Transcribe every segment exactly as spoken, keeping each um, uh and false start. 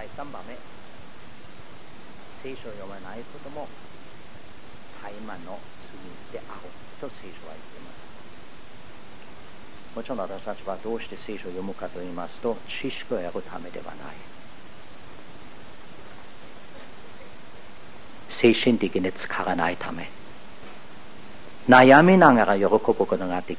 いさんばんめ、聖書を読まないことも大麻の罪であると聖書は言っています。もちろん私たちはどうして聖書を読むかと言いますと、知識を得るためではない。精神的に疲れないため、悩みながら喜ぶことができ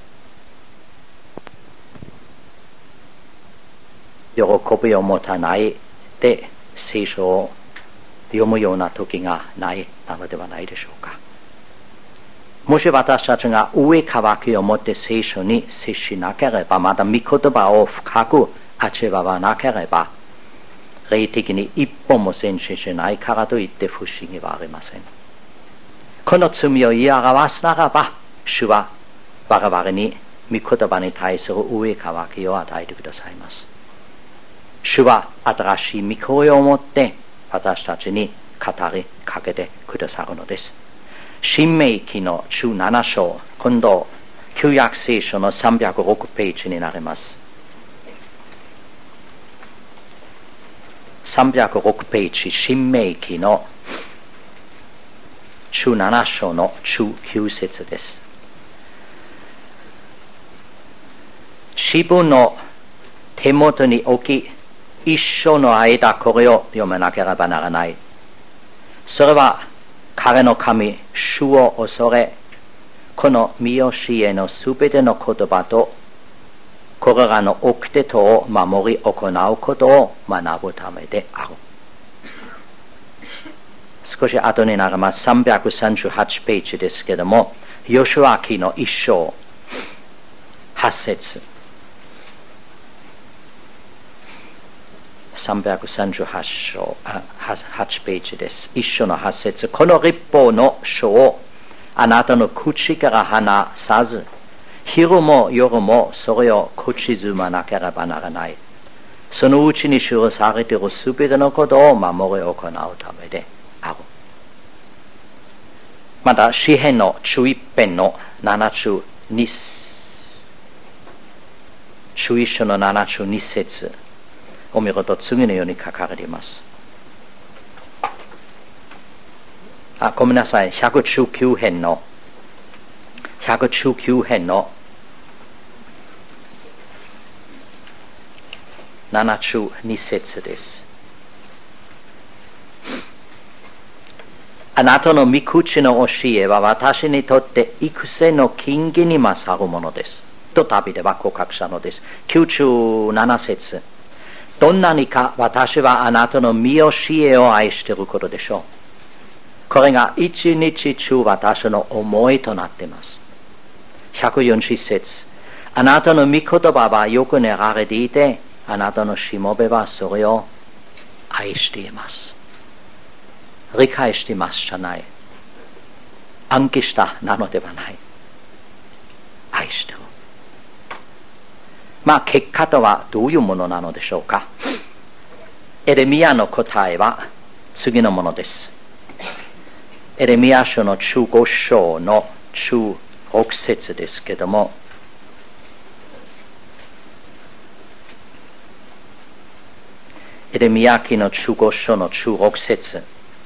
喜びを持たないで聖書を読むような時がないなのではないでしょうか。もし私たちが上渇きを持って聖書に接しなければ、また御言葉を深く味わわなければ、霊的に一歩も前進しないからといって不思議はありません。この罪を言い表すならば、主は我々に御言葉に対する上渇きを与えてくださいます。主は新しい御声を持って私たちに語りかけてくださるのです。新明記のじゅうなな章、今度旧約聖書のさんびゃくろくページになります。さんびゃくろくページ、新明記のじゅうなな章のじゅうきゅう節です。自分の手元に置き、一生の間これを読まなければならない。それは彼の神、主を恐れ、この見教えのすべての言葉と、これらの掟とを守り行うことを学ぶためである。少し後になります。さんびゃくさんじゅうはちページですけれども、ヨシュア記の一章、八節。さんびゃくさんじゅうはち章、はちページです。一章の八節。この律法の書をあなたの口から離さず、昼も夜もそれを口ずまなければならない。そのうちに記されているすべてのことを守り行うためである。また、詩編のじゅういち編のななじゅうに、じゅういち章のななじゅうに節を見ると次のように書かれています。あ、ごめんなさい。ひゃくじゅうきゅう編のひゃくじゅうきゅう編のななじゅうに節です。あなたの御口の教えは私にとって育成の金銀に勝るものです。とダビデは告白したのです。きゅうじゅうなな節。どんなにか私はあなたの御教えを愛していることでしょう。これが一日中私の思いとなっています。ひゃくよんじゅう節。あなたの御言葉はよく練られていて、あなたのしもべはそれを愛しています。理解していますじゃない。暗記したなのではない。愛してる。まあ結果とはどういうものなのでしょうか。エレミヤの答えは次のものです。エレミヤ書のじゅうご章のじゅうろく節ですけども、エレミヤ記のじゅうご章のじゅうろく節。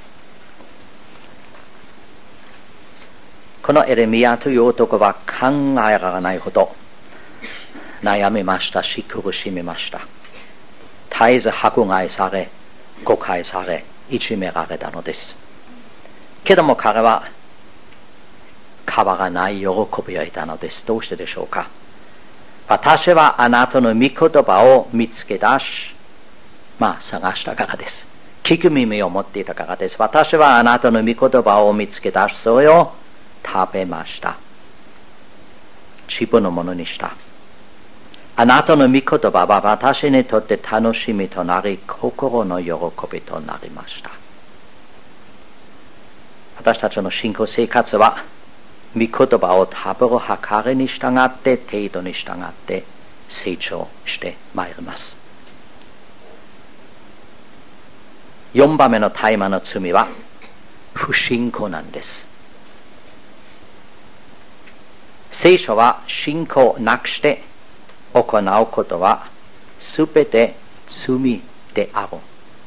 このエレミヤという男は考えられないほど悩みましたし苦しみました。絶えず迫害され、誤解され、いじめられたのです。けども彼は変わらない喜びを得たのです。どうしてでしょうか。私はあなたの御言葉を見つけ出し、まあ探したからです。聞く耳を持っていたからです。私はあなたの御言葉を見つけ出し、それを食べました。自分のものにした。あなたの御言葉は私にとって楽しみとなり、心の喜びとなりました。私たちの信仰生活は、御言葉を食べる計りに従って、程度に従って成長してまいります。よんばんめの大麻の罪は、不信仰なんです。聖書は信仰なくして、行うことはすべて罪である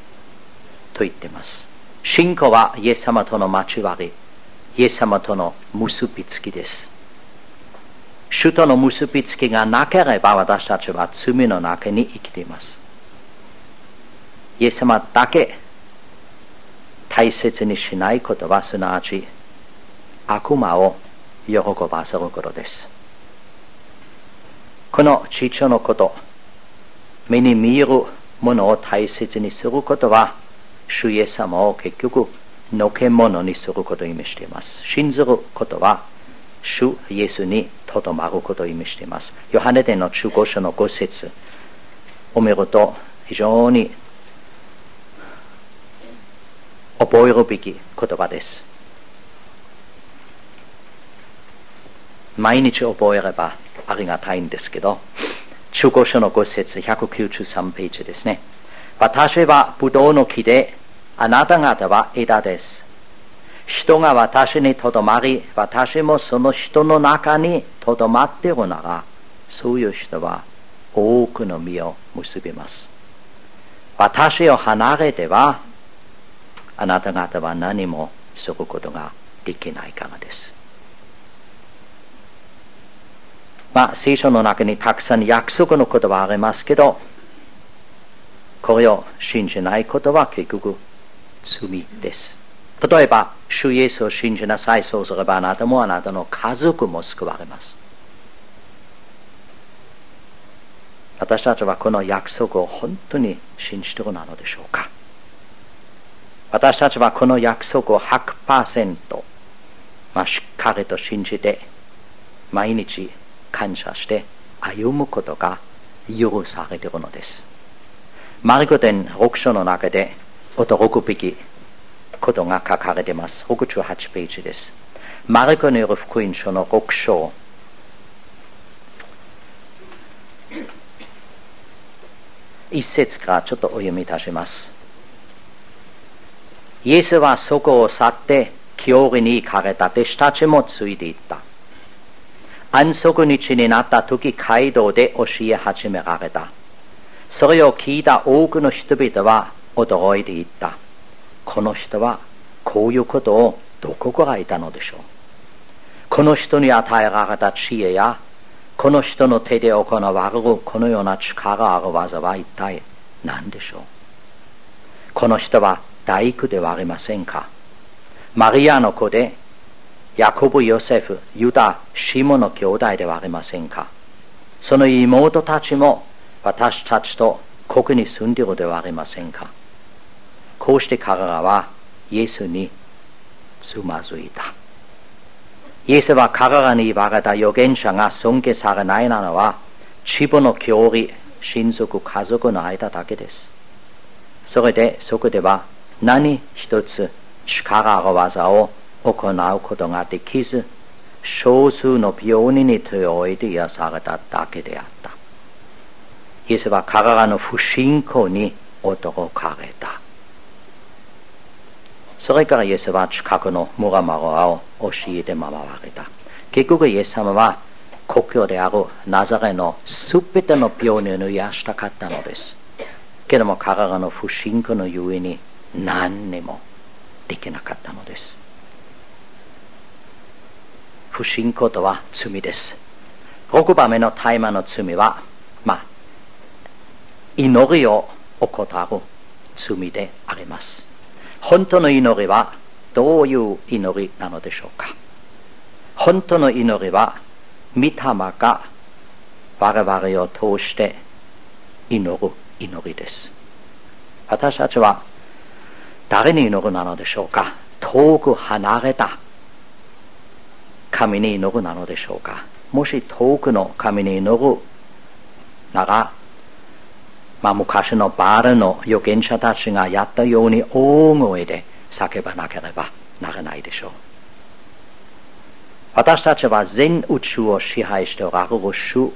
と言っています。信仰はイエス様との交わり、イエス様との結びつきです。主との結びつきがなければ私たちは罪の中に生きています。イエス様だけ大切にしないことはすなわち悪魔を喜ばせることです。この父のこと、目に見えるものを大切にすることは、主イエス様を結局のけものにすることを意味しています。信ずることは、主イエスにとどまることを意味しています。ヨハネ伝のじゅうご章のご節を見ると、非常に覚えるべき言葉です。毎日覚えればありがたいんですけど、じゅうご章のご節ひゃくきゅうじゅうさんページですね。私はブドウの木で、あなた方は枝です。人が私にとどまり、私もその人の中にとどまっているなら、そういう人は多くの実を結びます。私を離れては、あなた方は何もすることができないからです。まあ、聖書の中にたくさん約束の言葉ありますけど、これを信じないことは結局罪です。例えば、主イエスを信じなさい、そうすればあなたもあなたの家族も救われます。私たちはこの約束を本当に信じているのでしょうか。私たちはこの約束を ひゃくパーセント、まあ、しっかりと信じて、毎日感謝して歩むことが許されているのです。マルコ伝ろく章の中で驚くべきことが書かれています。ろくじゅうはちページです。マルコによる福音書のろく章。一節からちょっとお読みいたします。イエスはそこを去って教会に行かれた。弟子たちもついていった。安息日になった時、街道で教え始められた。それを聞いた多くの人々は驚いていった。この人はこういうことをどこから得たのでしょう。この人に与えられた知恵や、この人の手で行われるこのような力ある技は一体何でしょう。この人は大工ではありませんか。マリアの子で、ヤコブ、ヨセフ、ユダ、シモの兄弟ではありませんか。その妹たちも私たちとここに住んでいるではありませんか。こうして彼らはイエスにつまずいた。イエスは彼らに言われた預言者が尊敬されないのは、自分の教理、親族、家族の間だけです。それでそこでは何一つ力ある技を行うことができず、少数の病人に手を置いて癒されただけであった。イエスは彼らの不信仰に驚かれた。それからイエスは近くの村々を教えて回られた。結局イエス様は故郷であるナザレのすべての病人を癒したかったのです。けれども彼らの不信仰のゆえに何にもできなかったのです。不信仰とは罪です。ろくばんめの大麻の罪は、まあ、祈りを怠る罪であります。本当の祈りはどういう祈りなのでしょうか。本当の祈りは、御霊が我々を通して祈る祈りです。私たちは誰に祈るなのでしょうか。遠く離れた神に祈るなのでしょうか。もし遠くの神に祈るなら、まあ、昔のバールの預言者たちがやったように大声で叫ばなければならないでしょう。私たちは全宇宙を支配しておられる主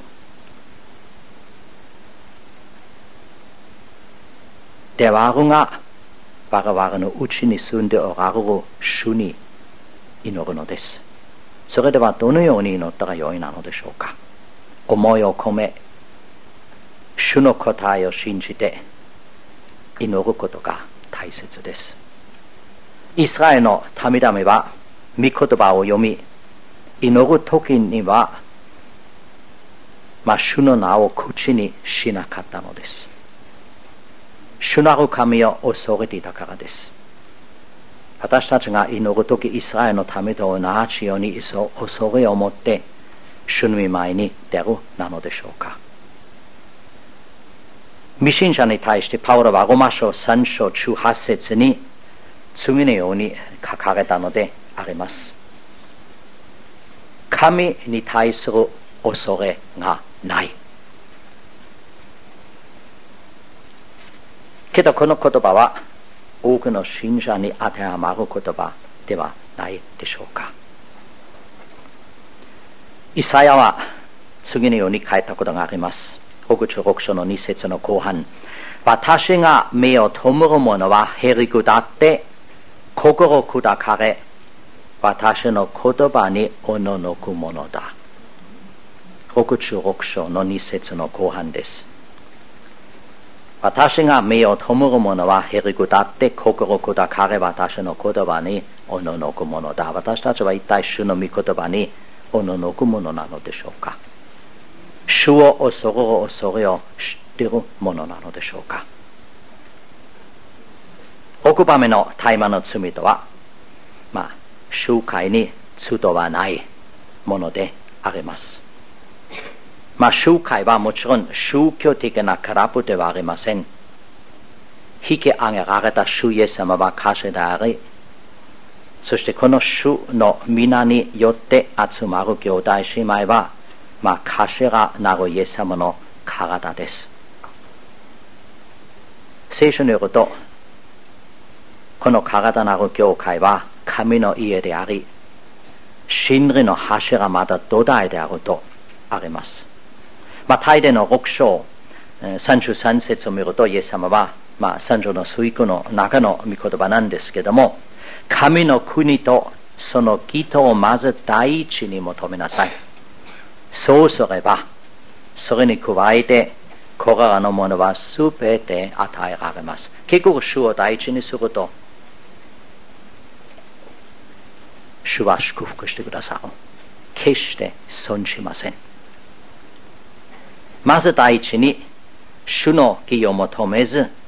ではあるが、我々のうちに住んでおられる主に祈るのです。それではどのように祈ったらよいなのでしょうか。思いを込め、主の答えを信じて祈ることが大切です。イスラエルの民々は御言葉を読み、祈る時には、まあ、主の名を口にしなかったのです。主なる神を恐れていたからです。私たちが祈る時、イスラエルの民と同じように恐れを持って主の御前に出るなのでしょうか。未信者に対してパウロはローマ書さん章じゅうはち節に次のように書かれたのであります。神に対する恐れがない。けどこの言葉は多くの信者に当てはまる言葉ではないでしょうか。イサヤは次のように書いたことがあります。ろくじゅうろく章のに節の後半、私が目を弔る者はへりくだって心砕かれ、私の言葉におののくものだ。ろくじゅうろく章のに節の後半です。私が目を弔る者はへりくだって心砕かれ、私の言葉におののくものだ。私たちは一体主の御言葉におののくものなのでしょうか。主を恐れる恐れを知っているものなのでしょうか。ろくばんめの大麻の罪とは、まあ、集会に集わないものであります。まあ、集会はもちろん宗教的なクラブではありません。引き上げられた主イエス様は頭であり、そしてこの主の皆によって集まる兄弟姉妹は、まあ、頭なるイエス様の体です。聖書によると、この体なる教会は神の家であり、真理の柱また土台であるとあります。まあ、大抵のろく章さんじゅうさん節を見ると、イエス様は、まあ、三条の水句の中の御言葉なんですけども、神の国とその義とをまず第一に求めなさい。そうすれば、それに加えて、これらのものはすべて与えられます。結局、主を第一にすると、主は祝福してくださる。決して損しません。まず第一に、主の義を求めず、